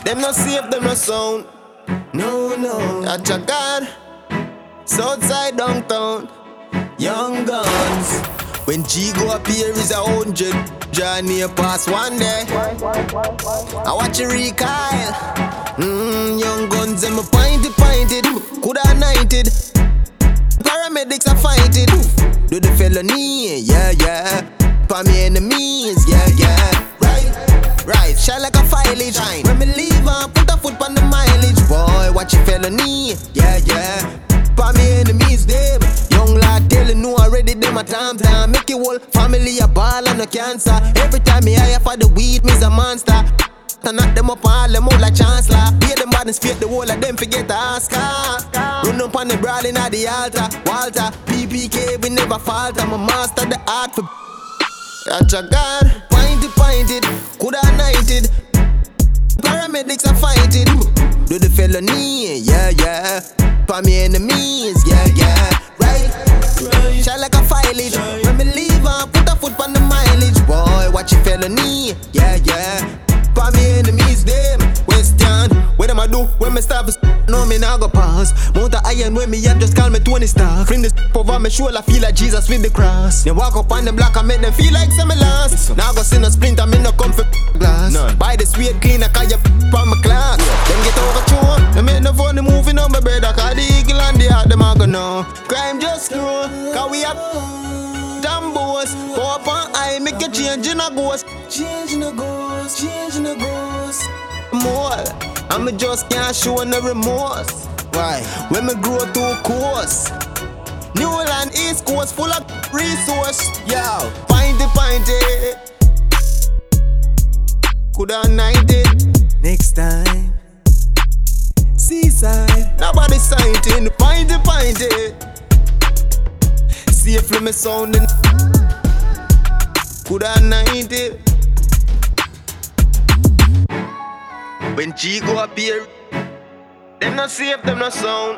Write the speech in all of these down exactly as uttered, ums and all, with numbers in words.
Them not safe, them not sound. No, no. At your God, Southside downtown. Young guns. When G go up here is a hundred. Johnny pass one day. I watch you recoil. Mmm, young guns, them a pointed, pointed. Coulda nighted. Paramedics are fighting. Do the felony, yeah, yeah. For me enemies, yeah, yeah. Right, right. Shine like a foliage. When me leave, I put a foot on the mileage. Boy, watch your felony, yeah, yeah. For me enemies, them. Young lad telling no already, them a time time. Make your whole family a ball and no cancer. Every time me hire for the weed, me's a monster. To knock them up all them out like Chancellor. Hear them bad and straight, the whole of them forget to ask her. Run up on the brawling at the altar. Walter, P P K, we never falter. I'm a master the art for at your God, pointed, pointed, coulda nighted. Paramedics are fighting. Do the felony, yeah, yeah. For me enemies, yeah, yeah. Right, right. Shine like a foliage. Right. When me leave, I put a foot on the mileage. Boy, watch your felony, yeah, yeah. For me enemies, them. Question, what am I do when me stop? No, me nah go pass. Mount a iron when me up, just call me Tony Stark. Fling this over my shoulder, feel like Jesus with the cross. Then walk up on the block and make them feel like some last. Now go see no splinter, me no come for glass. None. Buy the sweet cleaner, cause you on my class. Yeah. Them get over chore. They make no funny moving on my brother, cause the eagle and the heart, them a go know. Crime just grow, cause we have Dambos. Go up on eye, make a change in a ghost. Change in a ghost, change in a ghost. More, and me just can't show no remorse. Why? When me grow too coarse. Newland East Coast full of resource. Yo, find it, find it. Coulda night it. Next time, seaside. Nobody sighting. Find it, find it. Safely me sounding. Coulda night it. When G go up here, them not safe, them not sound.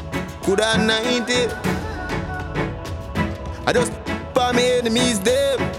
Coulda night it. I just for me enemies them.